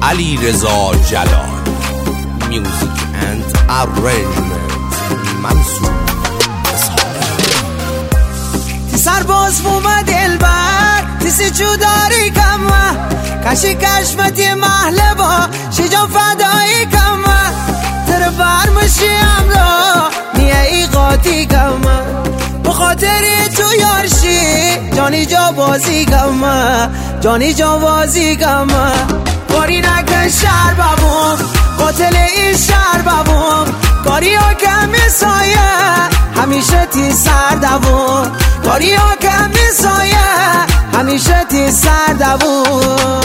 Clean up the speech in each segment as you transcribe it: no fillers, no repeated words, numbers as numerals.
علیرضا جلال. میوزیک اند ارنجمنت منصور تی سرباز بوم دلبر تیسی جوداری کمه کشی کشمتی محله با شیجان فدایی کمه تر برمشی امرا نیه ای قاطی کمه بخاطری تو یارشی جانی جا بازی کمه جانی جا بازی کمه کاری نکن شهر بابم قاتل این شهر بابم کاری ها کمی سایه همیشه تی سر دوم کاری ها کمی سایه همیشه تی سر دوم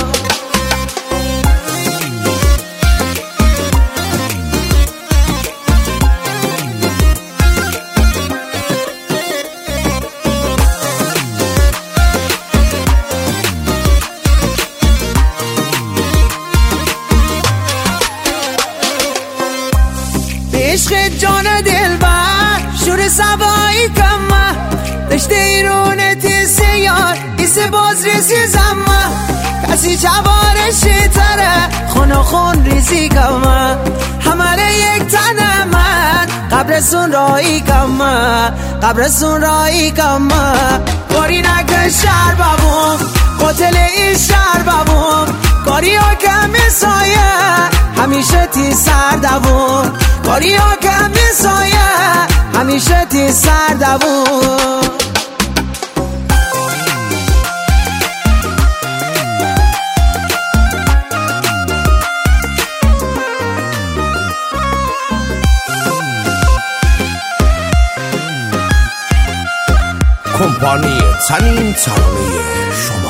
عشق جان دلبر شور سبایی کمه دشته ایرونه تیسی یار ایسه باز ریزی زمه کسی چوارشی تره خون و خون ریزی کمه همه یک تنه من قبرسون رایی کمه قبرسون رایی کمه کاری نکن شهر بابم قاتل این شهر بابم کاری ها کمی سایه همیشه تی سر دوم کاری ها کمی سایه همیشه تی سر دوم کمپانی تنین ترانه شما.